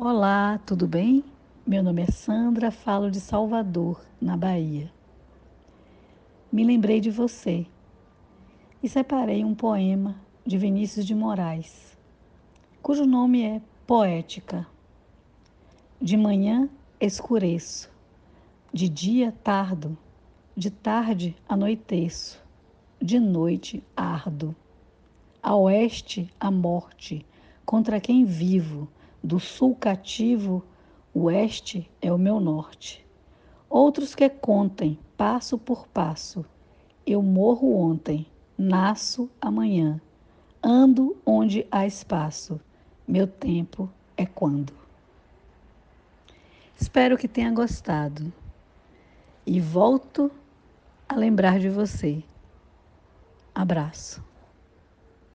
Olá, tudo bem? Meu nome é Sandra, falo de Salvador, na Bahia. Me lembrei de você e separei um poema de Vinícius de Moraes, cujo nome é Poética. De manhã escureço, de dia tardo, de tarde anoiteço, de noite ardo. A oeste a morte, contra quem vivo, do sul cativo, o oeste é o meu norte. Outros que contem, passo por passo. Eu morro ontem, nasço amanhã. Ando onde há espaço. Meu tempo é quando. Espero que tenha gostado. E volto a lembrar de você. Abraço.